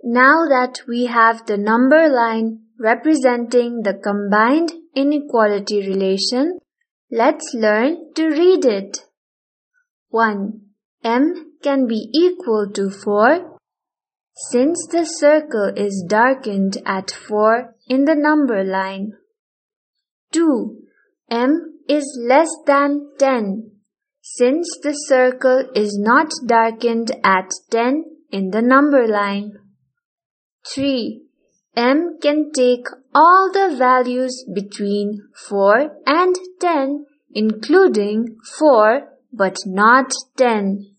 Now that we have the number line representing the combined inequality relation, let's learn to read it. 1. M can be equal to 4 since the circle is darkened at 4 in the number line. 2. M is less than 10 since the circle is not darkened at 10 in the number line. 3. M can take all the values between 4 and 10, including 4 but not 10.